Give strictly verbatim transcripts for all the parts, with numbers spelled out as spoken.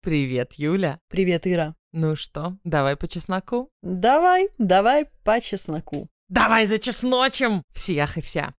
Привет, Юля. Привет, Ира. Ну что, давай по чесноку? Давай, давай по чесноку. Давай за чесночем! Всех и вся.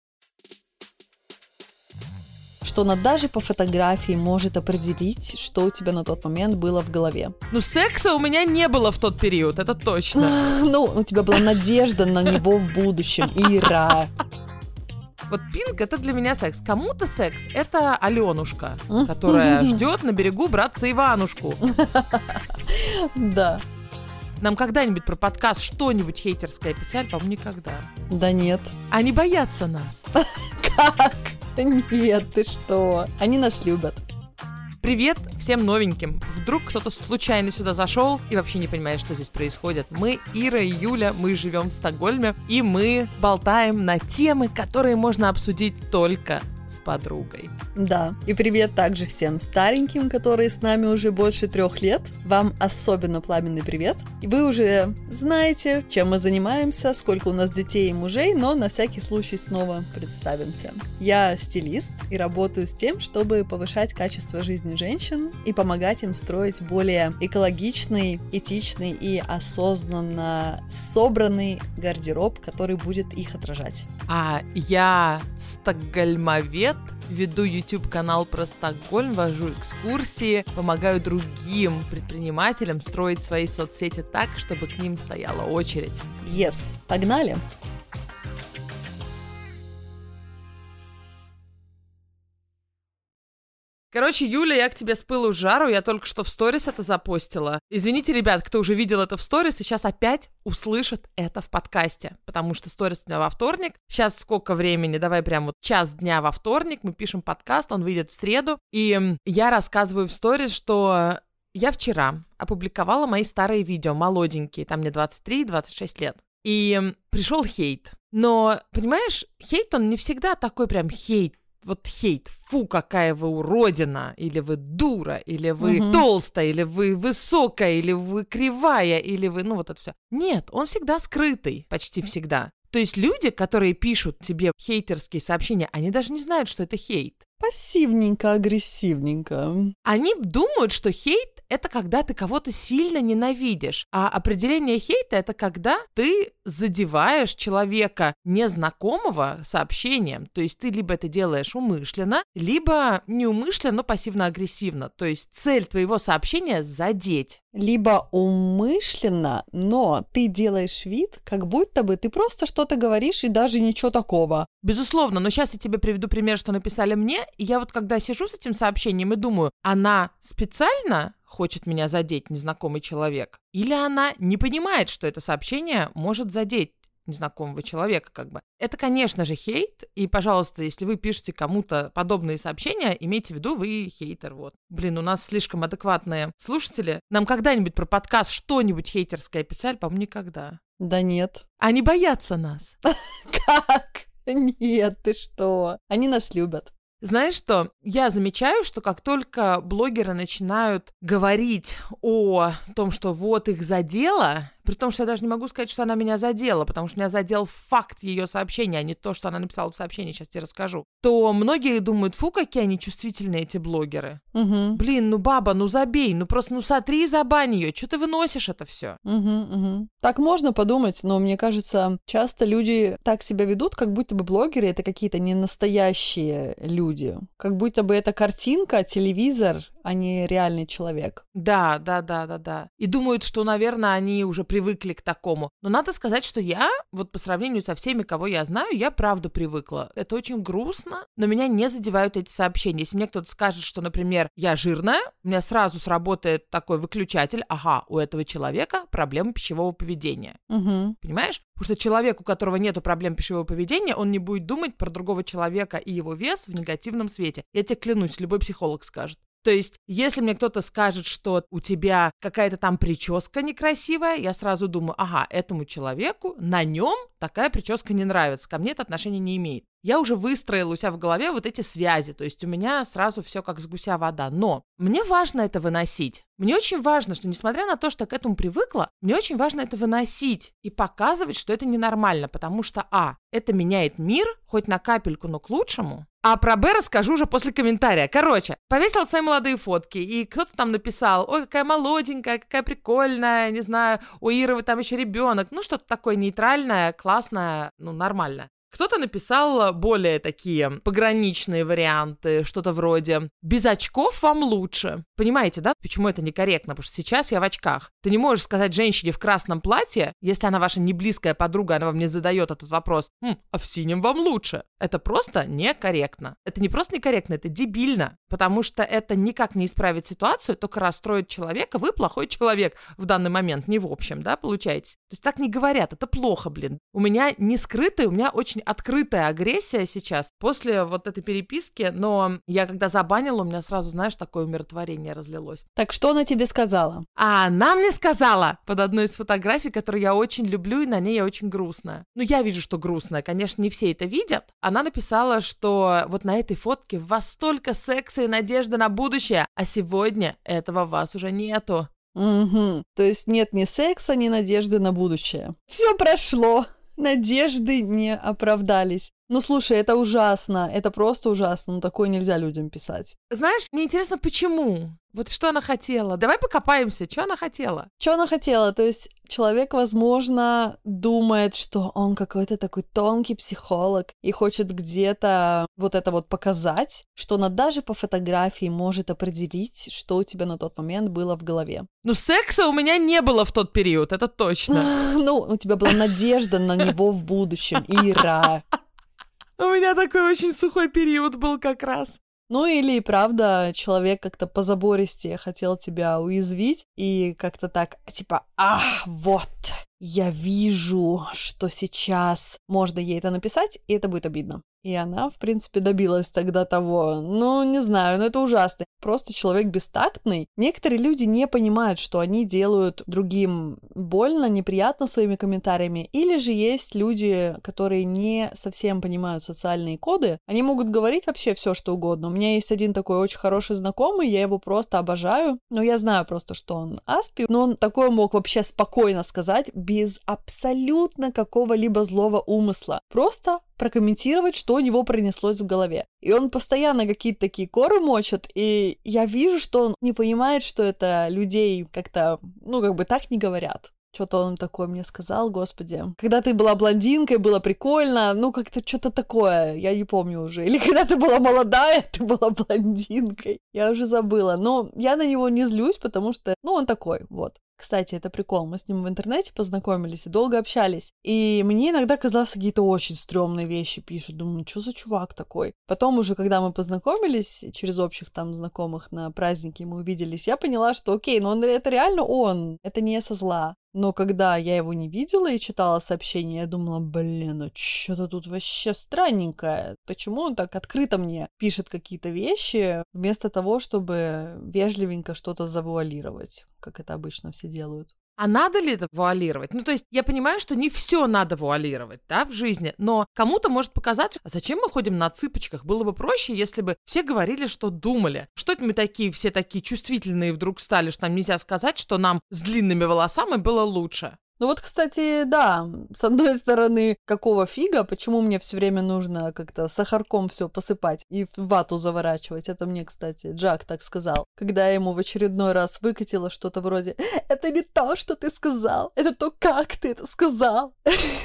Что она даже по фотографии может определить, что у тебя на тот момент было в голове. Ну, секса у меня не было в тот период, это точно. Ну, у тебя была надежда на него в будущем, Ира. Вот пинг — это для меня секс. Кому-то секс — это Аленушка, которая ждет на берегу братца Иванушку. Да. Нам когда-нибудь про подкаст что-нибудь хейтерское писали? По-моему, никогда. Да нет. Они боятся нас. Как? Нет, ты что? Они нас любят. Привет всем новеньким. Вдруг кто-то случайно сюда зашел и вообще не понимает, что здесь происходит. Мы, Ира и Юля, мы живем в Стокгольме, и мы болтаем на темы, которые можно обсудить только с подругой. Да, и привет также всем стареньким, которые с нами уже больше трех лет. Вам особенно пламенный привет. И вы уже знаете, чем мы занимаемся, сколько у нас детей и мужей, но на всякий случай снова представимся. Я стилист и работаю с тем, чтобы повышать качество жизни женщин и помогать им строить более экологичный, этичный и осознанно собранный гардероб, который будет их отражать. А я стокгольмовед, веду YouTube-канал про Стокгольм, вожу экскурсии, помогаю другим предпринимателям строить свои соцсети так, чтобы к ним стояла очередь. Yes, погнали! Короче, Юля, я к тебе с пылу с жару, я только что в сторис это запостила. Извините, ребят, кто уже видел это в сторис, и сейчас опять услышит это в подкасте, потому что сторис у меня во вторник. Сейчас сколько времени? Давай прям вот час дня во вторник, мы пишем подкаст, он выйдет в среду, и я рассказываю в сторис, что я вчера опубликовала мои старые видео, молоденькие, там мне двадцать три двадцать шесть лет, и пришел хейт. Но, понимаешь, хейт, он не всегда такой прям хейт, вот хейт, фу, какая вы уродина, или вы дура, или вы угу. толстая, или вы высокая, или вы кривая, или вы, ну вот это все. Нет, он всегда скрытый, почти всегда. То есть люди, которые пишут тебе хейтерские сообщения, они даже не знают, что это хейт. Пассивненько, агрессивненько. Они думают, что хейт — это когда ты кого-то сильно ненавидишь. А определение хейта — это когда ты задеваешь человека незнакомого сообщением. То есть ты либо это делаешь умышленно, либо неумышленно, но пассивно-агрессивно. То есть цель твоего сообщения — задеть. Либо умышленно, но ты делаешь вид, как будто бы ты просто что-то говоришь и даже ничего такого. Безусловно, но сейчас я тебе приведу пример, что написали мне, и я вот когда сижу с этим сообщением и думаю, она специально хочет меня задеть, незнакомый человек, или она не понимает, что это сообщение может задеть незнакомого человека, как бы. Это, конечно же, хейт, и, пожалуйста, если вы пишете кому-то подобные сообщения, имейте в виду, вы хейтер, вот. Блин, у нас слишком адекватные слушатели. Нам когда-нибудь про подкаст что-нибудь хейтерское писали? По-моему, никогда. Да нет. Они боятся нас. Как? Нет, ты что? Они нас любят. Знаешь что? Я замечаю, что как только блогеры начинают говорить о том, что вот их задело, при том, что я даже не могу сказать, что она меня задела, потому что меня задел факт ее сообщения, а не то, что она написала в сообщении, сейчас тебе расскажу, то многие думают, фу, какие они чувствительные, эти блогеры. Угу. Блин, ну баба, ну забей, ну просто ну сотри и забань ее, что ты выносишь это все? Угу, угу. Так можно подумать, но мне кажется, часто люди так себя ведут, как будто бы блогеры — это какие-то не настоящие люди, как будто бы это картинка, телевизор, а не реальный человек. Да, да, да, да, да. И думают, что, наверное, они уже привыкли к такому. Но надо сказать, что я, вот по сравнению со всеми, кого я знаю, я правда привыкла. Это очень грустно, но меня не задевают эти сообщения. Если мне кто-то скажет, что, например, я жирная, у меня сразу сработает такой выключатель. Ага, у этого человека проблемы пищевого поведения. Угу. Понимаешь? Потому что человек, у которого нету проблем пищевого поведения, он не будет думать про другого человека и его вес в негативном свете. Я тебе клянусь, любой психолог скажет. То есть, если мне кто-то скажет, что у тебя какая-то там прическа некрасивая, я сразу думаю, ага, этому человеку, на нем такая прическа не нравится, ко мне это отношение не имеет. я уже выстроила у себя в голове вот эти связи, то есть у меня сразу все как с гуся вода. Но мне важно это выносить. Мне очень важно, что несмотря на то, что я к этому привыкла, мне очень важно это выносить и показывать, что это ненормально, потому что, а, это меняет мир, хоть на капельку, но к лучшему. А про Б расскажу уже после комментария. Короче, повесила свои молодые фотки, и кто-то там написал: ой, какая молоденькая, какая прикольная, не знаю, у Иры там еще ребенок. Ну, что-то такое нейтральное, классное, ну, нормально. Кто-то написал более такие пограничные варианты, что-то вроде «без очков вам лучше». Понимаете, да, почему это некорректно? Потому что сейчас я в очках. Ты не можешь сказать женщине в красном платье, если она ваша неблизкая подруга, она вам не задает этот вопрос: «Хм, а в синем вам лучше». Это просто некорректно. Это не просто некорректно, это дебильно. Потому что это никак не исправит ситуацию, только расстроит человека. Вы плохой человек в данный момент, не в общем, да, получаете? То есть так не говорят, это плохо, блин. У меня не скрытая, у меня очень открытая агрессия сейчас после вот этой переписки, но я когда забанила, у меня сразу, знаешь, такое умиротворение разлилось. Так что она тебе сказала? А она мне сказала под одной из фотографий, которую я очень люблю, и на ней я очень грустная. Ну, я вижу, что грустная, конечно, не все это видят. Она написала, что вот на этой фотке в вас столько секса и надежды на будущее, а сегодня этого в вас уже нету. Угу. То есть нет ни секса, ни надежды на будущее. Все прошло. Надежды не оправдались. Ну, слушай, это ужасно, это просто ужасно, ну, такое нельзя людям писать. Знаешь, мне интересно, почему? Вот что она хотела? Давай покопаемся, что она хотела? Что она хотела? То есть человек, возможно, думает, что он какой-то такой тонкий психолог и хочет где-то вот это вот показать, что она даже по фотографии может определить, что у тебя на тот момент было в голове. Ну, секса у меня не было в тот период, это точно. Ну, у тебя была надежда на него в будущем, Ира. У меня такой очень сухой период был как раз. Ну или, правда, человек как-то позабористее хотел тебя уязвить и как-то так, типа, ах, вот, я вижу, что сейчас можно ей это написать, и это будет обидно. И она, в принципе, добилась тогда того. Ну, не знаю, но это ужасно. Просто человек бестактный. Некоторые люди не понимают, что они делают другим больно, неприятно своими комментариями. Или же есть люди, которые не совсем понимают социальные коды. Они могут говорить вообще все, что угодно. У меня есть один такой очень хороший знакомый, я его просто обожаю. Но я знаю просто, что он аспи. Но он такое мог вообще спокойно сказать, без абсолютно какого-либо злого умысла. Просто прокомментировать, что у него пронеслось в голове. И он постоянно какие-то такие коры мочит, и я вижу, что он не понимает, что это людей как-то, ну, как бы так не говорят. Что-то он такое мне сказал, господи. Когда ты была блондинкой, было прикольно, ну, как-то что-то такое, я не помню уже. Или когда ты была молодая, ты была блондинкой. Я уже забыла. Но я на него не злюсь, потому что, ну, он такой, вот. Кстати, это прикол, мы с ним в интернете познакомились и долго общались, и мне иногда казалось, какие-то очень стрёмные вещи пишут, думаю, что за чувак такой? Потом уже, когда мы познакомились, через общих там знакомых на празднике мы увиделись, я поняла, что окей, но он, это реально он, это не со зла. Но когда я его не видела и читала сообщения, я думала, блин, ну что-то тут вообще странненькое. Почему он так открыто мне пишет какие-то вещи, вместо того, чтобы вежливенько что-то завуалировать, как это обычно все делают? А надо ли это вуалировать? Ну, то есть я понимаю, что не все надо вуалировать, да, в жизни, но кому-то может показаться, а зачем мы ходим на цыпочках? Было бы проще, если бы все говорили, что думали. Что это мы такие, все такие чувствительные вдруг стали, что нам нельзя сказать, что нам с длинными волосами было лучше? Ну вот, кстати, да, с одной стороны, какого фига, почему мне все время нужно как-то сахарком все посыпать и в вату заворачивать? Это мне, кстати, Джак так сказал, когда я ему в очередной раз выкатила что-то вроде «Это не то, что ты сказал, это то, как ты это сказал».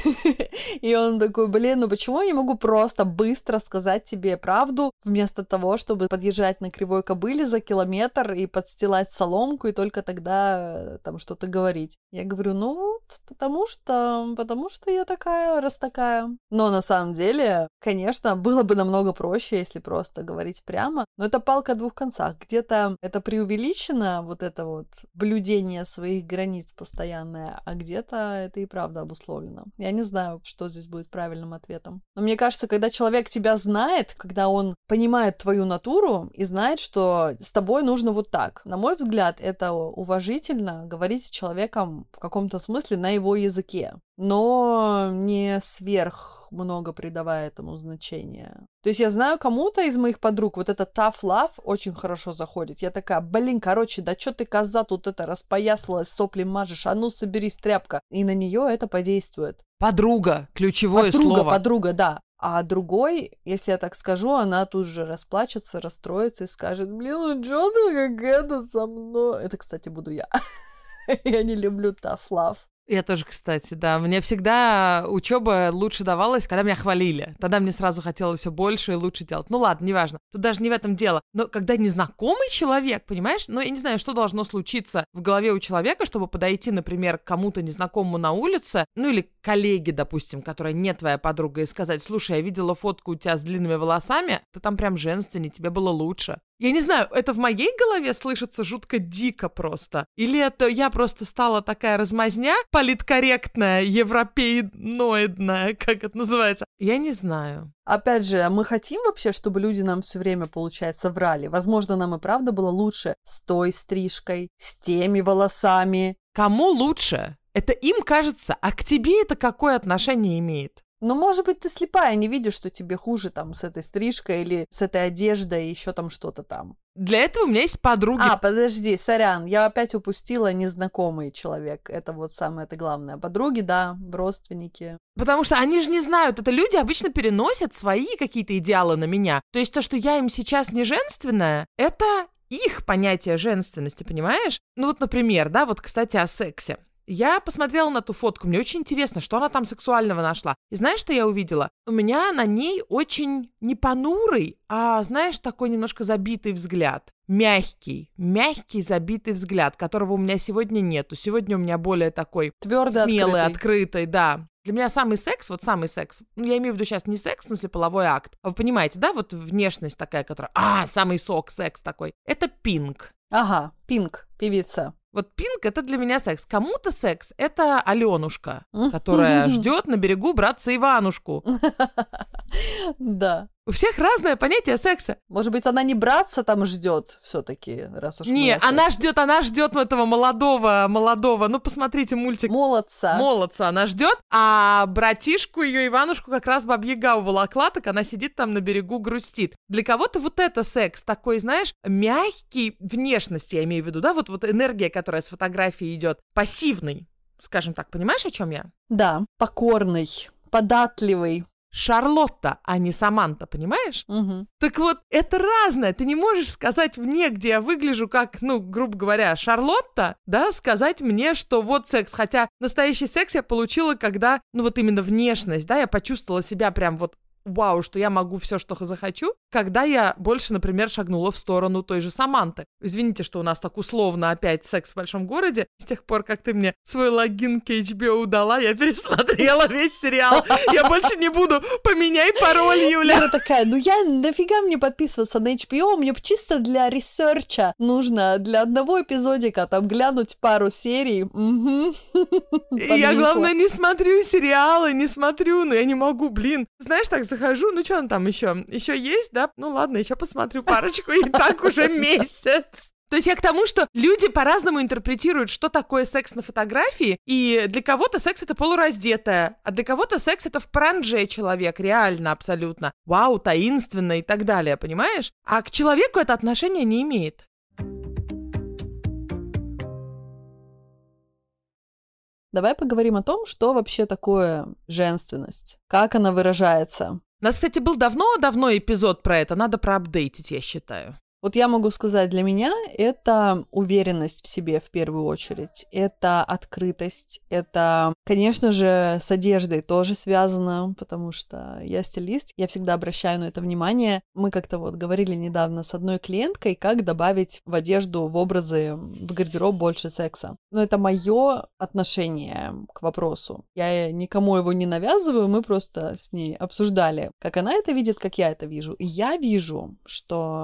И он такой, блин, ну почему я не могу просто быстро сказать тебе правду, вместо того, чтобы подъезжать на кривой кобыле за километр и подстилать соломку, и только тогда там что-то говорить? Я говорю, ну потому что, потому что я такая, раз такая. Но на самом деле, конечно, было бы намного проще, если просто говорить прямо. Но это палка о двух концах. Где-то это преувеличено, вот это вот блюдение своих границ постоянное, а где-то это и правда обусловлено. Я не знаю, что здесь будет правильным ответом. Но мне кажется, когда человек тебя знает, когда он понимает твою натуру и знает, что с тобой нужно вот так. На мой взгляд, это уважительно говорить с человеком в каком-то смысле принципе, на его языке, но не сверх много придавая этому значения. То есть я знаю, кому-то из моих подруг вот это tough love очень хорошо заходит. Я такая, блин, короче, да что ты, коза, тут это распоясалась, сопли мажешь, а ну соберись, тряпка. И на нее это подействует. Подруга, ключевое подруга, слово. Подруга, да. А другой, если я так скажу, она тут же расплачется, расстроится и скажет, блин, ну что ты как это со мной? Это, кстати, буду я. Я не люблю tough love. Я тоже, кстати, да. Мне всегда учеба лучше давалась, когда меня хвалили. Тогда мне сразу хотелось все больше и лучше делать. Ну ладно, неважно. Тут даже не в этом дело. Но когда незнакомый человек, понимаешь, ну я не знаю, что должно случиться в голове у человека, чтобы подойти, например, к кому-то незнакомому на улице, ну или коллеге, допустим, которая не твоя подруга, и сказать, слушай, я видела фотку у тебя с длинными волосами, ты там прям женственней, тебе было лучше. Я не знаю, это в моей голове слышится жутко дико просто. Или это я просто стала такая размазня, политкорректная, европеиноидная, как это называется. Я не знаю. Опять же, мы хотим вообще, чтобы люди нам все время, получается, врали. Возможно, нам и правда было лучше с той стрижкой, с теми волосами. Кому лучше? Это им кажется, а к тебе это какое отношение имеет? Ну, может быть, ты слепая, не видишь, что тебе хуже там с этой стрижкой или с этой одеждой, еще там что-то там. Для этого у меня есть подруги. А, подожди, сорян, я опять упустила незнакомый человек. Это вот самое это главное. Подруги, да, родственники. Потому что они же не знают, это люди обычно переносят свои какие-то идеалы на меня. То есть то, что я им сейчас не женственная, это их понятие женственности, понимаешь? Ну вот, например, да, вот, кстати, о сексе. Я посмотрела на ту фотку, мне очень интересно, что она там сексуального нашла. И знаешь, что я увидела? У меня на ней очень не понурый, а, знаешь, такой немножко забитый взгляд. Мягкий, мягкий забитый взгляд, которого у меня сегодня нету. Сегодня у меня более такой Твёрдый, смелый, открытый. открытый, да. Для меня самый секс, вот самый секс, ну, я имею в виду сейчас не секс, в смысле половой акт. А вы понимаете, да, вот внешность такая, которая, а, самый сок, секс такой. Это Пинк. Ага, Пинк, певица. Вот Пинк — это для меня секс. Кому-то секс — это Аленушка, которая ждет на берегу братца Иванушку. Да. У всех разное понятие секса. Может быть, она не братца там ждет все-таки, раз уж Не, она ждет, она ждет этого молодого, молодого. Ну, посмотрите мультик. Молодца. Молодца она ждет, а братишку ее Иванушку как раз баба-яга уволокла, так она сидит там на берегу, грустит. Для кого-то вот это секс такой, знаешь, мягкий, внешность, я имею в виду, да, вот, вот энергия, которая с фотографии идет, пассивный, скажем так, понимаешь, о чем я? Да, покорный, податливый. Шарлотта, а не Саманта, понимаешь? Угу. Так вот, это разное. Ты не можешь сказать мне, где я выгляжу как, ну, грубо говоря, Шарлотта, да, сказать мне, что вот секс. Хотя настоящий секс я получила, когда, ну, вот именно внешность, да, я почувствовала себя прям вот вау, что я могу все, что захочу, когда я больше, например, шагнула в сторону той же Саманты. Извините, что у нас так условно опять секс в большом городе. С тех пор, как ты мне свой логин к эйч би о дала, я пересмотрела весь сериал. Я больше не буду. Поменяй пароль, Юля. Я такая, ну я нафига мне подписываться на эйч би о? Мне чисто для ресерча нужно для одного эпизодика там глянуть пару серий. Угу. Я, главное, не смотрю сериалы, не смотрю, но я не могу, блин. Знаешь, так захожу, ну что он там еще? Еще есть, да? Ну ладно, еще посмотрю парочку, и так уже месяц. То есть я к тому, что люди по-разному интерпретируют, что такое секс на фотографии, и для кого-то секс — это полураздетая, а для кого-то секс — это в парандже человек, реально, абсолютно. Вау, таинственно и так далее, понимаешь? А к человеку это отношение не имеет. Давай поговорим о том, что вообще такое женственность, как она выражается. У нас, кстати, был давно-давно эпизод про это, надо проапдейтить, я считаю. Вот я могу сказать, для меня это уверенность в себе в первую очередь, это открытость, это, конечно же, с одеждой тоже связано, потому что я стилист, я всегда обращаю на это внимание. Мы как-то вот говорили недавно с одной клиенткой, как добавить в одежду, в образы, в гардероб больше секса. Но это мое отношение к вопросу. Я никому его не навязываю, мы просто с ней обсуждали, как она это видит, как я это вижу. И я вижу, что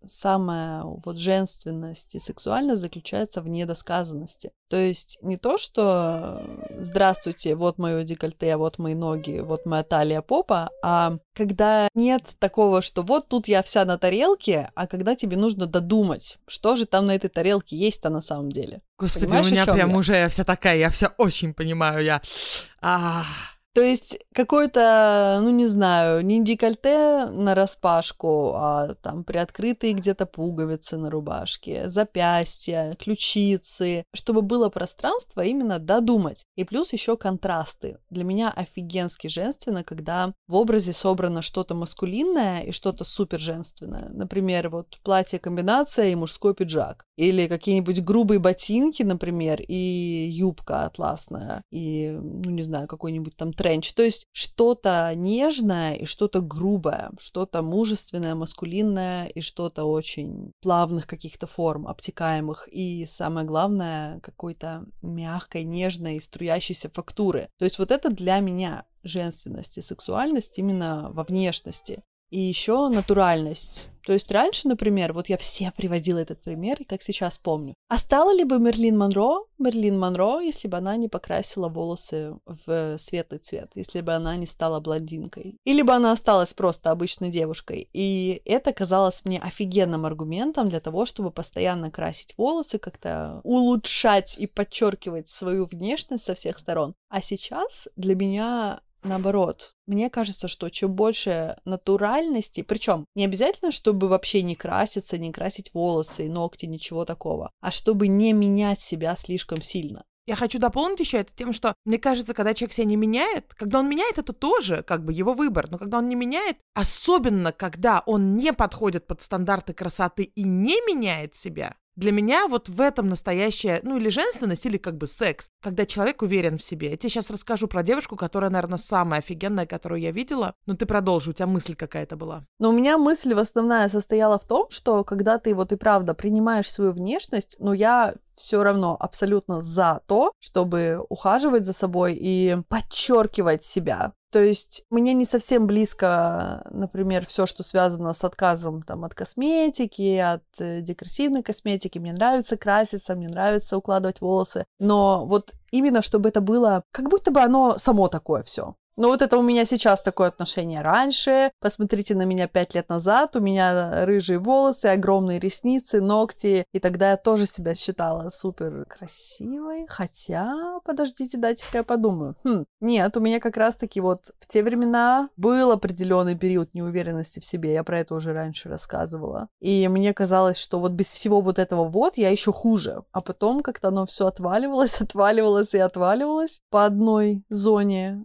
самая вот женственность и сексуальность заключается в недосказанности. То есть не то, что «здравствуйте, вот мое декольте, вот мои ноги, вот моя талия, попа», а когда нет такого, что вот тут я вся на тарелке, а когда тебе нужно додумать, что же там на этой тарелке есть-то на самом деле. Господи, Понимаешь, у меня прям я? уже я вся такая, я вся очень понимаю, я... А... То есть какой-то, ну не знаю, не декольте нараспашку, а там приоткрытые где-то пуговицы на рубашке, запястья, ключицы, чтобы было пространство именно додумать. И плюс еще контрасты. Для меня офигенски женственно, когда в образе собрано что-то маскулинное и что-то супер женственное. Например, вот платье-комбинация и мужской пиджак. Или какие-нибудь грубые ботинки, например, и юбка атласная. И, ну не знаю, какой-нибудь там тренч. То есть что-то нежное и что-то грубое, что-то мужественное, маскулинное и что-то очень плавных каких-то форм, обтекаемых. И самое главное, какой-то мягкой, нежной, струящейся фактуры. То есть вот это для меня женственность и сексуальность именно во внешности. И еще натуральность. То есть раньше, например, вот я все приводила этот пример, и как сейчас помню. А стала ли бы Мерлин Монро Мерлин Монро, если бы она не покрасила волосы в светлый цвет, если бы она не стала блондинкой? Или бы она осталась просто обычной девушкой? И это казалось мне офигенным аргументом для того, чтобы постоянно красить волосы, как-то улучшать и подчеркивать свою внешность со всех сторон. А сейчас для меня... Наоборот, мне кажется, что чем больше натуральности, причем не обязательно, чтобы вообще не краситься, не красить волосы, ногти, ничего такого, а чтобы не менять себя слишком сильно. Я хочу дополнить еще это тем, что, мне кажется, когда человек себя не меняет, когда он меняет, это тоже как бы его выбор, но когда он не меняет, особенно когда он не подходит под стандарты красоты и не меняет себя, для меня вот в этом настоящая, ну или женственность, или как бы секс, когда человек уверен в себе. Я тебе сейчас расскажу про девушку, которая, наверное, самая офигенная, которую я видела. Но ты продолжи, у тебя мысль какая-то была. Но у меня мысль основная состояла в том, что когда ты вот и правда принимаешь свою внешность, ну я все равно абсолютно за то, чтобы ухаживать за собой и подчеркивать себя. То есть мне не совсем близко, например, все, что связано с отказом там, от косметики, от э, декоративной косметики. Мне нравится краситься, мне нравится укладывать волосы. Но вот именно чтобы это было, как будто бы оно само такое все. Ну вот это у меня сейчас такое отношение. Раньше, посмотрите на меня пять лет назад, у меня рыжие волосы, огромные ресницы, ногти, и тогда я тоже себя считала супер красивой. Хотя, подождите, дайте-ка я подумаю. Хм, нет, у меня как раз-таки вот в те времена был определенный период неуверенности в себе, я про это уже раньше рассказывала. И мне казалось, что вот без всего вот этого вот я еще хуже. А потом как-то оно все отваливалось, отваливалось и отваливалось по одной зоне.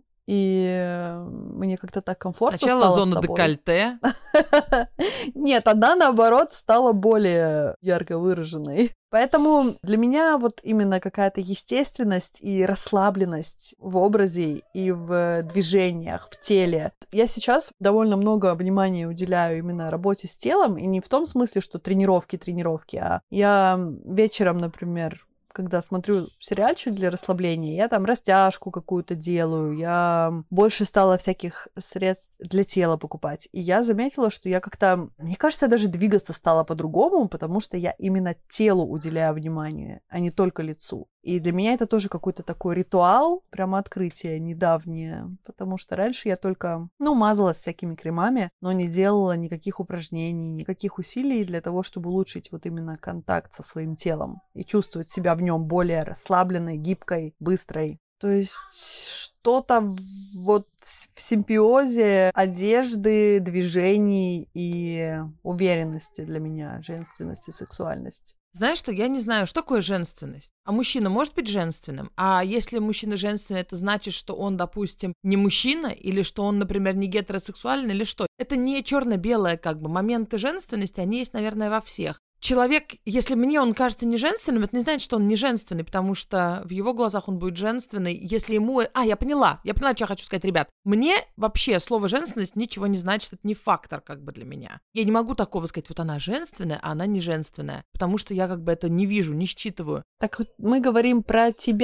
И мне как-то так комфортно Сначала стало зона с собой. декольте. Нет, она, наоборот, стала более ярко выраженной. Поэтому для меня вот именно какая-то естественность и расслабленность в образе и в движениях, в теле. Я сейчас довольно много внимания уделяю именно работе с телом, и не в том смысле, что тренировки-тренировки, а я вечером, например, когда смотрю сериальчик для расслабления, я там растяжку какую-то делаю, я больше стала всяких средств для тела покупать. И я заметила, что я как-то, мне кажется, даже двигаться стала по-другому, потому что я именно телу уделяю внимание, а не только лицу. И для меня это тоже какой-то такой ритуал, прямо открытие недавнее, потому что раньше я только, ну, мазалась всякими кремами, но не делала никаких упражнений, никаких усилий для того, чтобы улучшить вот именно контакт со своим телом и чувствовать себя в нем более расслабленной, гибкой, быстрой. То есть что-то вот в симбиозе одежды, движений и уверенности для меня, женственность и сексуальность. Знаешь что, я не знаю, что такое женственность. А мужчина может быть женственным? А если мужчина женственный, это значит, что он, допустим, не мужчина? Или что он, например, не гетеросексуальный? Или что? Это не черно-белое как бы. Моменты женственности, они есть, наверное, во всех. Человек, если мне он кажется не женственным, это не значит, что он не женственный, потому что в его глазах он будет женственный, если ему... А, я поняла, я поняла, что я хочу сказать, ребят. Мне вообще слово «женственность» ничего не значит, это не фактор как бы для меня. Я не могу такого сказать, вот она женственная, а она не женственная, потому что я как бы это не вижу, не считываю. Так мы говорим про тебя.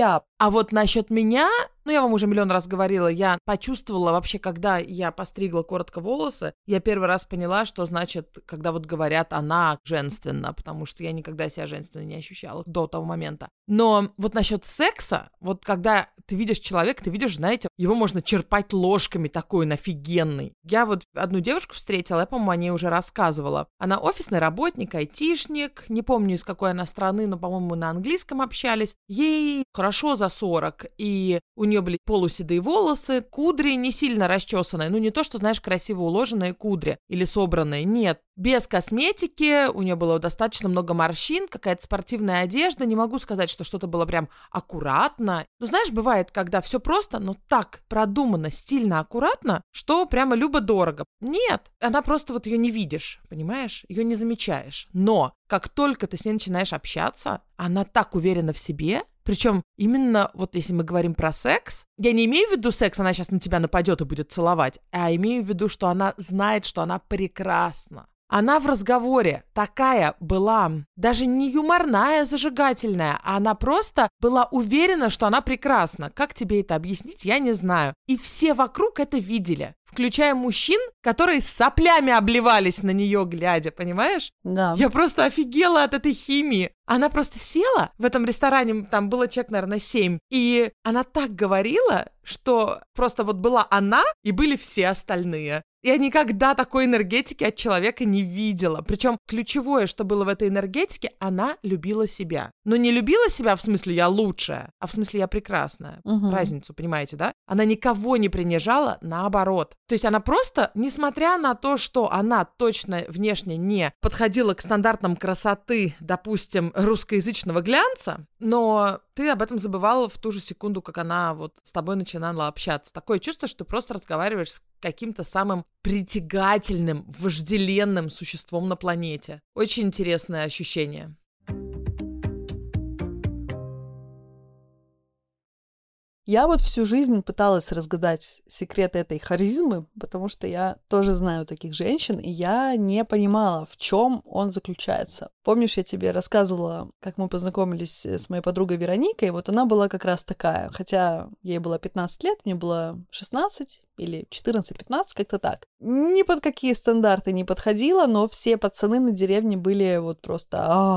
А вот насчет меня, ну, я вам уже миллион раз говорила, я почувствовала вообще, когда я постригла коротко волосы, я первый раз поняла, что значит, когда вот говорят «она женственна», потому что я никогда себя женственной не ощущала до того момента. Но вот насчет секса, вот когда ты видишь человека, ты видишь, знаете, его можно черпать ложками, такой он офигенный. Я вот одну девушку встретила, я, по-моему, о ней уже рассказывала. Она офисный работник, айтишник, не помню, из какой она страны, но, по-моему, мы на английском общались. Ей хорошо за сорок, и у нее были полуседые волосы, кудри не сильно расчесанные, ну не то, что, знаешь, красиво уложенные кудри или собранные, нет. Без косметики, у нее было достаточно много морщин, какая-то спортивная одежда, не могу сказать, что что-то было прям аккуратно. Ну, знаешь, бывает, когда все просто, но так продумано, стильно, аккуратно, что прямо любо-дорого. Нет, она просто вот ее не видишь, понимаешь? Ее не замечаешь. Но как только ты с ней начинаешь общаться, она так уверена в себе. Причем именно вот если мы говорим про секс, я не имею в виду секс, она сейчас на тебя нападет и будет целовать, а имею в виду, что она знает, что она прекрасна. Она в разговоре такая была, даже не юморная, зажигательная, а она просто была уверена, что она прекрасна. Как тебе это объяснить, я не знаю. И все вокруг это видели, включая мужчин, которые с соплями обливались на нее, глядя, понимаешь? Да. Я просто офигела от этой химии. Она просто села в этом ресторане, там было человек, наверное, семь, и она так говорила, что просто вот была она, и были все остальные. Я никогда такой энергетики от человека не видела. Причем ключевое, что было в этой энергетике, она любила себя. Но не любила себя в смысле «я лучшая», а в смысле «я прекрасная». Угу. Разницу, понимаете, да? Она никого не принижала, наоборот. То есть она просто, несмотря на то, что она точно внешне не подходила к стандартам красоты, допустим, русскоязычного глянца, но ты об этом забывала в ту же секунду, как она вот с тобой начинала общаться. Такое чувство, что ты просто разговариваешь с каким-то самым притягательным, вожделенным существом на планете. Очень интересное ощущение. Я вот всю жизнь пыталась разгадать секрет этой харизмы, потому что я тоже знаю таких женщин, и я не понимала, в чем он заключается. Помнишь, я тебе рассказывала, как мы познакомились с моей подругой Вероникой, вот она была как раз такая, хотя ей было пятнадцать лет, мне было шестнадцать или четырнадцать-пятнадцать, как-то так. Ни под какие стандарты не подходила, но все пацаны на деревне были вот просто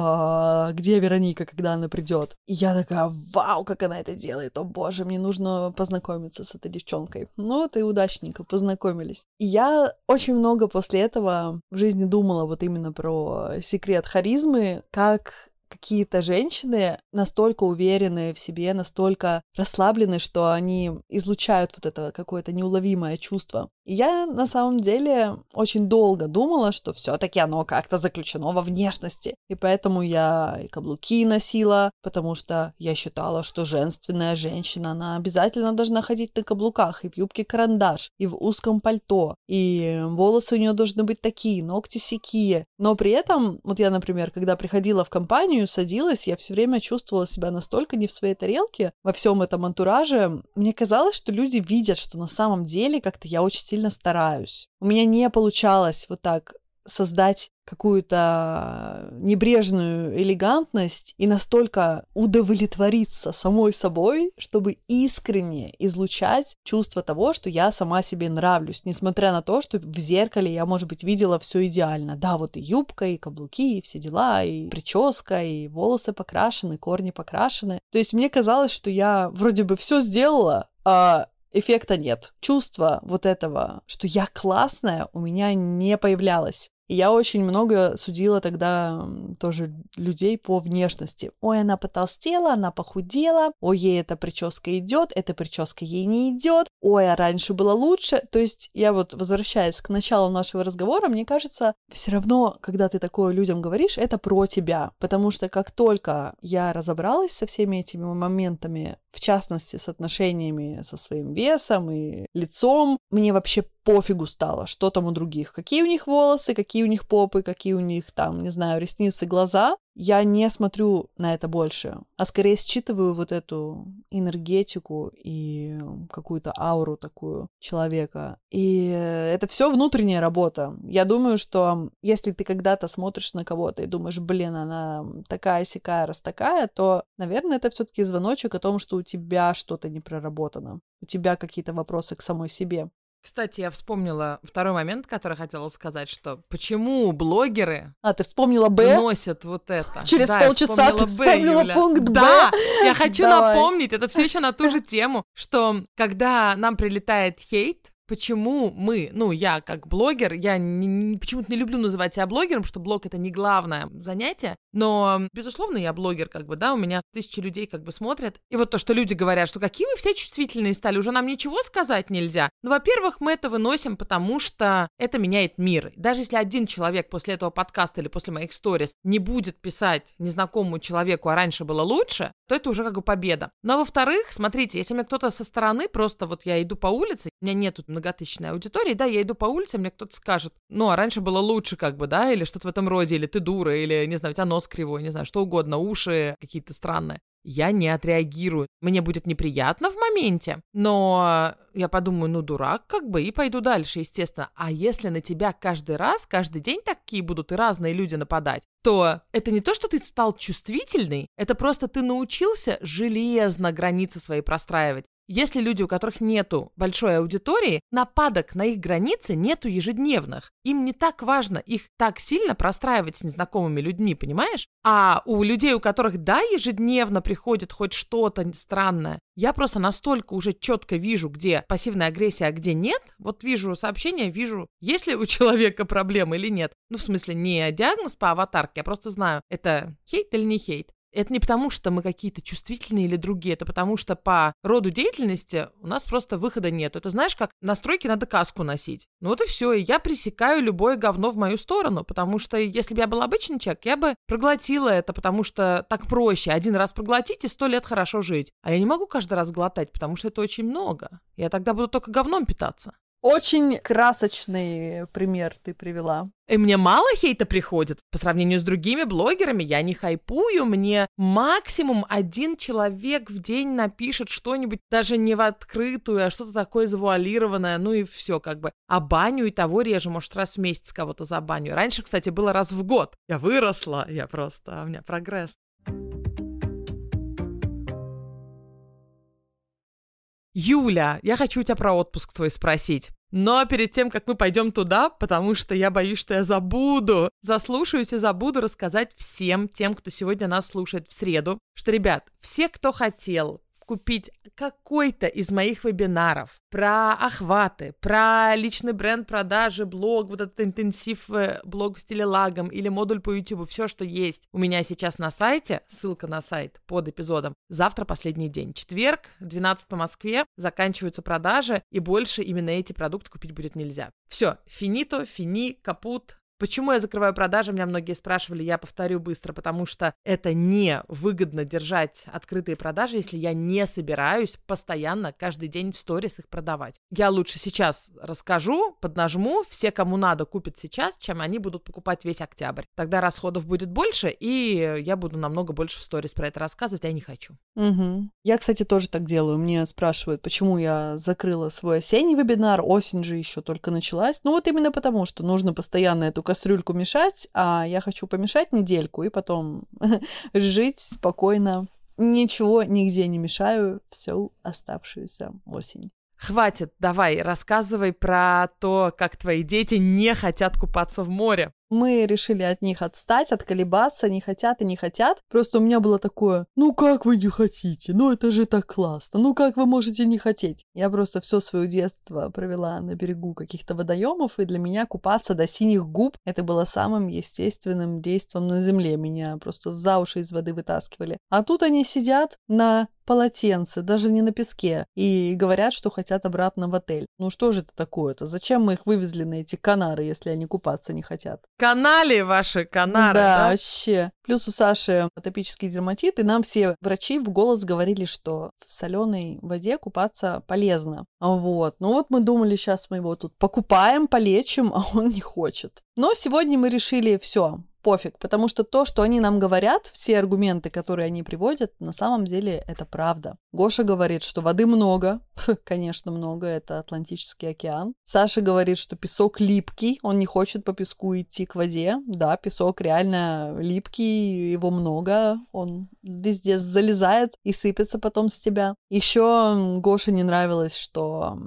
«А, где Вероника, когда она придет?» И я такая «Вау, как она это делает! О боже, мне нужно познакомиться с этой девчонкой». Ну вот и удачненько познакомились. И я очень много после этого в жизни думала вот именно про секрет харизмы, как какие-то женщины настолько уверенные в себе, настолько расслаблены, что они излучают вот это какое-то неуловимое чувство. И я на самом деле очень долго думала, что все-таки оно как-то заключено во внешности. И поэтому я и каблуки носила, потому что я считала, что женственная женщина, она обязательно должна ходить на каблуках, и в юбке карандаш, и в узком пальто, и волосы у нее должны быть такие, ногти сякие. Но при этом, вот я, например, когда приходила в компанию, садилась, я все время чувствовала себя настолько не в своей тарелке во всем этом антураже. Мне казалось, что люди видят, что на самом деле как-то я очень сильно стараюсь. У меня не получалось вот так создать какую-то небрежную элегантность и настолько удовлетвориться самой собой, чтобы искренне излучать чувство того, что я сама себе нравлюсь, несмотря на то, что в зеркале я, может быть, видела все идеально. Да, вот и юбка, и каблуки, и все дела, и прическа, и волосы покрашены, корни покрашены. То есть мне казалось, что я вроде бы все сделала, а эффекта нет. Чувство вот этого, что я классная, у меня не появлялось. И я очень много судила тогда тоже людей по внешности. Ой, она потолстела, она похудела, ой, ей эта прическа идет, эта прическа ей не идет, ой, а раньше было лучше. То есть я вот, возвращаясь к началу нашего разговора, мне кажется, все равно, когда ты такое людям говоришь, это про тебя. Потому что как только я разобралась со всеми этими моментами, в частности, с отношениями со своим весом и лицом, мне вообще пофигу стало, что там у других. Какие у них волосы, какие у них попы, какие у них там, не знаю, ресницы, глаза. Я не смотрю на это больше, а скорее считываю вот эту энергетику и какую-то ауру такую человека. И это все внутренняя работа. Я думаю, что если ты когда-то смотришь на кого-то и думаешь, блин, она такая-сякая, раз такая, то, наверное, это все-таки звоночек о том, что у тебя что-то не проработано. У тебя какие-то вопросы к самой себе. Кстати, я вспомнила второй момент, который хотела сказать, что почему блогеры А, ты вспомнила Б? носят вот это. Через да, полчаса ты вспомнила Юля. пункт Б? Да, я хочу Давай. напомнить, это все еще на ту же тему, что когда нам прилетает хейт, почему мы, ну, я как блогер, я не, не, почему-то не люблю называть себя блогером, потому что блог — это не главное занятие, но, безусловно, я блогер, как бы, да, у меня тысячи людей как бы смотрят. И вот то, что люди говорят, что какие мы все чувствительные стали, уже нам ничего сказать нельзя. Ну, во-первых, мы это выносим, потому что это меняет мир. Даже если один человек после этого подкаста или после моих сторис не будет писать незнакомому человеку, а раньше было лучше, то это уже как бы победа. Но, во-вторых, смотрите, если мне кто-то со стороны, просто вот я иду по улице, у меня нету многотысячной аудитории, да, я иду по улице, мне кто-то скажет, ну, а раньше было лучше, как бы, да, или что-то в этом роде, или ты дура, или, не знаю, у тебя нос кривой, не знаю, что угодно, уши какие-то странные. Я не отреагирую. Мне будет неприятно в моменте, но я подумаю, ну, дурак, как бы, и пойду дальше, естественно. А если на тебя каждый раз, каждый день такие будут и разные люди нападать, то это не то, что ты стал чувствительный, это просто ты научился железно границы свои простраивать. Если люди, у которых нету большой аудитории, нападок на их границы нету ежедневных. Им не так важно их так сильно простраивать с незнакомыми людьми, понимаешь? А у людей, у которых, да, ежедневно приходит хоть что-то странное, я просто настолько уже четко вижу, где пассивная агрессия, а где нет. Вот вижу сообщение, вижу, есть ли у человека проблемы или нет. Ну, в смысле, не диагноз по аватарке, я просто знаю, это хейт или не хейт. Это не потому, что мы какие-то чувствительные или другие, это потому, что по роду деятельности у нас просто выхода нет. Это знаешь, как на стройке надо каску носить. Ну вот и все, и я пресекаю любое говно в мою сторону, потому что если бы я был обычный человек, я бы проглотила это, потому что так проще. Один раз проглотить и сто лет хорошо жить. А я не могу каждый раз глотать, потому что это очень много. Я тогда буду только говном питаться. Очень красочный пример ты привела. И мне мало хейта приходит. По сравнению с другими блогерами я не хайпую. Мне максимум один человек в день напишет что-нибудь, даже не в открытую, а что-то такое завуалированное. Ну и все как бы. А баню и того реже, может, раз в месяц кого-то забаню. Раньше, кстати, было раз в год. Я выросла, я просто, у меня прогресс. Юля, я хочу у тебя про отпуск твой спросить. Но перед тем, как мы пойдем туда, потому что я боюсь, что я забуду, заслушаюсь и забуду рассказать всем тем, кто сегодня нас слушает в среду, что, ребят, все, кто хотел купить какой-то из моих вебинаров про охваты, про личный бренд, продажи, блог, вот этот интенсив, блог в стиле лагом или модуль по YouTube, все, что есть у меня сейчас на сайте, ссылка на сайт под эпизодом, завтра последний день. Четверг, двенадцать по Москве, заканчиваются продажи, и больше именно эти продукты купить будет нельзя. Все, финито, фини, капут. Почему я закрываю продажи, меня многие спрашивали, я повторю быстро, потому что это не выгодно держать открытые продажи, если я не собираюсь постоянно каждый день в сторис их продавать. Я лучше сейчас расскажу, поднажму, все, кому надо, купят сейчас, чем они будут покупать весь октябрь. Тогда расходов будет больше, и я буду намного больше в сторис про это рассказывать, а я не хочу. Угу. Я, кстати, тоже так делаю. Мне спрашивают, почему я закрыла свой осенний вебинар, осень же еще только началась. Ну вот именно потому, что нужно постоянно эту кастрюльку мешать, а я хочу помешать недельку и потом жить спокойно. Ничего нигде не мешаю всю оставшуюся осень. Хватит, давай, рассказывай про то, как твои дети не хотят купаться в море. Мы решили от них отстать, отколебаться, не хотят и не хотят. Просто у меня было такое, ну как вы не хотите? Ну это же так классно. Ну как вы можете не хотеть? Я просто все свое детство провела на берегу каких-то водоемов, и для меня купаться до синих губ это было самым естественным действием на земле. Меня просто за уши из воды вытаскивали. А тут они сидят на полотенце, даже не на песке, и говорят, что хотят обратно в отель. Ну что же это такое-то? Зачем мы их вывезли на эти Канары, если они купаться не хотят? Канали ваши, канары, да, да? вообще. Плюс у Саши атопический дерматит, и нам все врачи в голос говорили, что в соленой воде купаться полезно. Вот. Ну вот мы думали, сейчас мы его тут покупаем, полечим, а он не хочет. Но сегодня мы решили, все, пофиг, потому что то, что они нам говорят, все аргументы, которые они приводят, на самом деле это правда. Гоша говорит, что воды много, конечно, много, это Атлантический океан. Саша говорит, что песок липкий, он не хочет по песку идти к воде. Да, песок реально липкий, его много, он везде залезает и сыпется потом с тебя. Еще Гоше не нравилось, что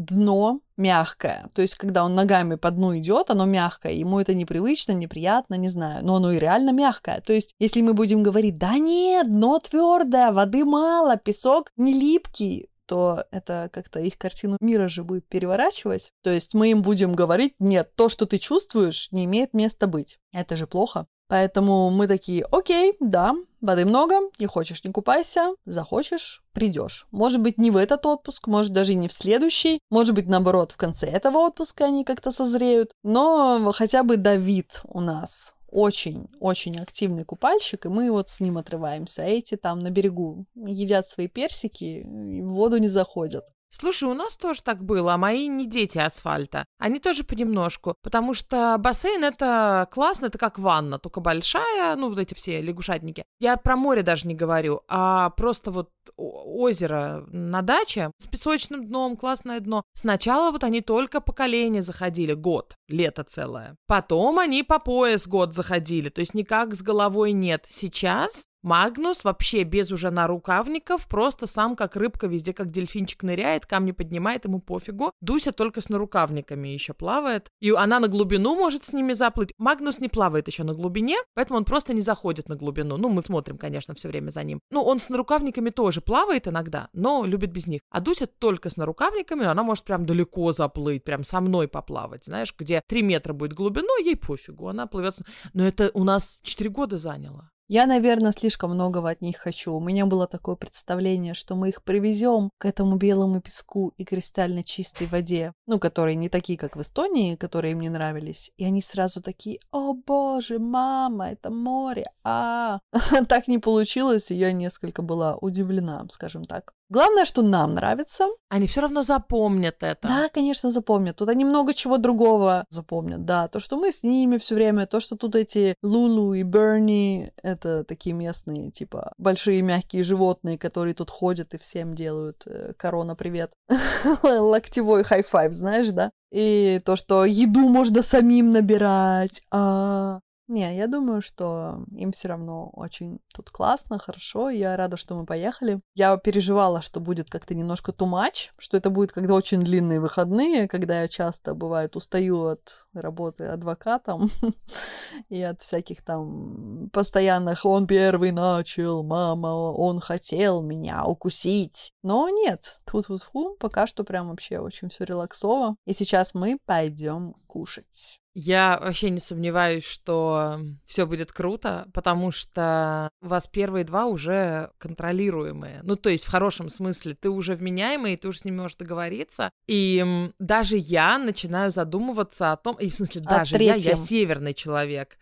дно мягкое. То есть, когда он ногами по дну идет, оно мягкое. Ему это непривычно, неприятно, не знаю. Но оно и реально мягкое. То есть, если мы будем говорить, да нет, дно твердое, воды мало, песок не липкий, то это как-то их картину мира же будет переворачивать. То есть, мы им будем говорить, нет, то, что ты чувствуешь, не имеет места быть. Это же плохо. Поэтому мы такие, окей, да, воды много, не хочешь, не купайся, захочешь, придешь. Может быть, не в этот отпуск, может, даже и не в следующий, может быть, наоборот, в конце этого отпуска они как-то созреют, но хотя бы Давид у нас очень-очень активный купальщик, и мы вот с ним отрываемся, а эти там на берегу едят свои персики и в воду не заходят. Слушай, у нас тоже так было, а мои не дети асфальта. Они тоже понемножку, потому что бассейн — это классно, это как ванна, только большая, ну, вот эти все лягушатники. Я про море даже не говорю, а просто вот озеро на даче с песочным дном, классное дно. Сначала вот они только по колени заходили, год, лето целое. Потом они по пояс год заходили, то есть никак с головой нет. Сейчас Магнус вообще без уже нарукавников, просто сам как рыбка везде, как дельфинчик ныряет, камни поднимает, ему пофигу. Дуся только с нарукавниками еще плавает. И она на глубину может с ними заплыть. Магнус не плавает еще на глубине, поэтому он просто не заходит на глубину. Ну, мы смотрим, конечно, все время за ним. Ну, он с нарукавниками тоже плавает иногда, но любит без них. А Дуся только с нарукавниками, она может прям далеко заплыть, прям со мной поплавать. Знаешь, где три метра будет глубина, ей пофигу, она плывет. Но это у нас четыре года заняло. Я, наверное, слишком многого от них хочу. У меня было такое представление, что мы их привезем к этому белому песку и кристально чистой воде, ну, которые не такие, как в Эстонии, которые им не нравились. И они сразу такие: «О боже, мама, это море, а Так не получилось, и я несколько была удивлена, скажем так. Главное, что нам нравится. Они все равно запомнят это. Да, конечно, запомнят. Тут они много чего другого запомнят. Да, то, что мы с ними все время, то, что тут эти Лулу и Берни, это такие местные, типа, большие мягкие животные, которые тут ходят и всем делают э, корона, привет. Локтевой хай-файв, знаешь, да? И то, что еду можно самим набирать. А... Не, я думаю, что им все равно очень тут классно, хорошо. Я рада, что мы поехали. Я переживала, что будет как-то немножко too much, что это будет когда очень длинные выходные, когда я часто, бывает, устаю от работы адвокатом и от всяких там постоянных «он первый начал», «мама, он хотел меня укусить». Но нет, тьфу-тьфу-тьфу, пока что прям вообще очень все релаксово. И сейчас мы пойдем кушать. Я вообще не сомневаюсь, что все будет круто, потому что у вас первые два уже контролируемые. Ну, то есть в хорошем смысле. Ты уже вменяемый, и ты уже с ними можешь договориться. И м, даже я начинаю задумываться о том... И в смысле, даже я, я северный человек.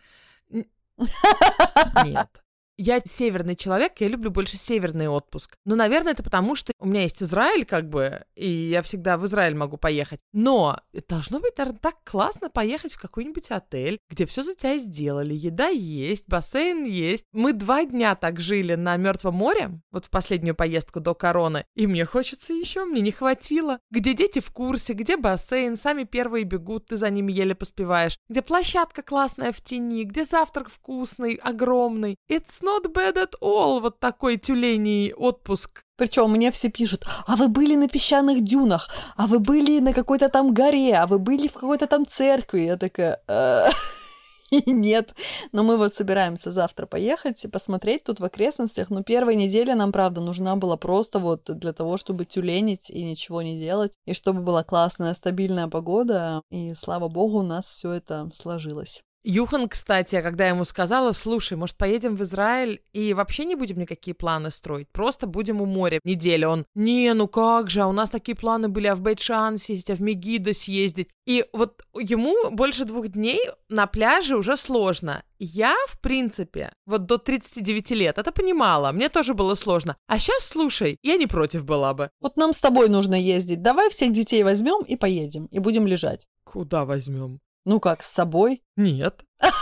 Нет. Я северный человек, я люблю больше северный отпуск. Но, наверное, это потому, что у меня есть Израиль, как бы, и я всегда в Израиль могу поехать. Но должно быть, наверное, так классно поехать в какой-нибудь отель, где все за тебя сделали. Еда есть, бассейн есть. Мы два дня так жили на Мертвом море, вот в последнюю поездку до короны, и мне хочется еще, мне не хватило. Где дети в курсе, где бассейн, сами первые бегут, ты за ними еле поспеваешь. Где площадка классная в тени, где завтрак вкусный, огромный. It's not bad at all, вот такой тюленей отпуск. Причем мне все пишут: а вы были на песчаных дюнах, а вы были на какой-то там горе, а вы были в какой-то там церкви. Я такая... И нет. Но мы вот собираемся завтра поехать и посмотреть тут в окрестностях. Но первая неделя нам, правда, нужна была просто вот для того, чтобы тюленить и ничего не делать. И чтобы была классная, стабильная погода. И, слава богу, у нас все это сложилось. Юхан, кстати, когда я ему сказала, слушай, может, поедем в Израиль и вообще не будем никакие планы строить, просто будем у моря неделю. Он, не, ну как же, а у нас такие планы были, а в Бейт-Шан съездить, а в Мегидо съездить. И вот ему больше двух дней на пляже уже сложно. Я, в принципе, вот до тридцати девяти лет это понимала, мне тоже было сложно. А сейчас, слушай, я не против была бы. Вот нам с тобой нужно ездить, давай всех детей возьмем и поедем, и будем лежать. Куда возьмем? Ну как, с собой? Нет.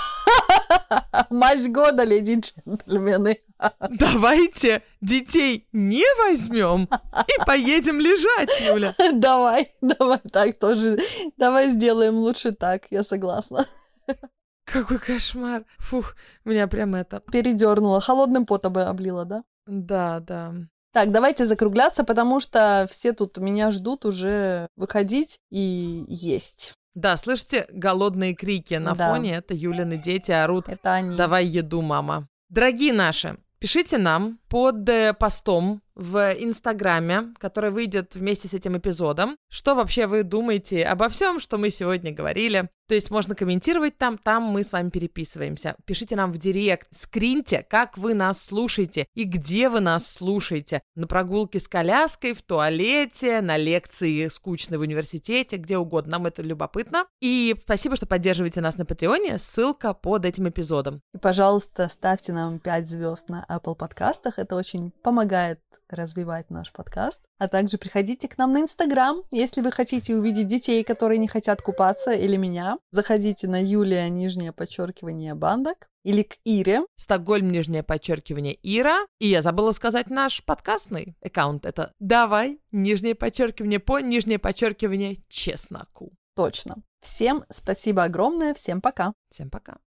Мазь года, леди и джентльмены. Давайте детей не возьмем и поедем лежать, Юля. Давай, давай так тоже. Давай сделаем лучше так, я согласна. Какой кошмар. Фух, меня прям это... Передернула, холодным потом облила, да? Да, да. Так, давайте закругляться, потому что все тут меня ждут уже выходить и есть. Да, слышите голодные крики на Да. фоне? Это Юлины дети орут. Это они. Давай еду, мама. Дорогие наши, пишите нам под э, постом в Инстаграме, который выйдет вместе с этим эпизодом, что вообще вы думаете обо всем, что мы сегодня говорили. То есть можно комментировать там, там мы с вами переписываемся. Пишите нам в директ, скриньте, как вы нас слушаете и где вы нас слушаете. На прогулке с коляской, в туалете, на лекции скучной в университете, где угодно. Нам это любопытно. И спасибо, что поддерживаете нас на Патреоне. Ссылка под этим эпизодом. И, пожалуйста, ставьте нам пять звезд на Apple подкастах. Это очень помогает развивать наш подкаст. А также приходите к нам на Инстаграм, если вы хотите увидеть детей, которые не хотят купаться, или меня. Заходите на Юлия, нижнее подчеркивание, Бандак, или к Ире. Стокгольм, нижнее подчеркивание, Ира. И я забыла сказать наш подкастный аккаунт. Это давай, нижнее подчеркивание, по, нижнее подчеркивание, чесноку. Точно. Всем спасибо огромное, всем пока. Всем пока.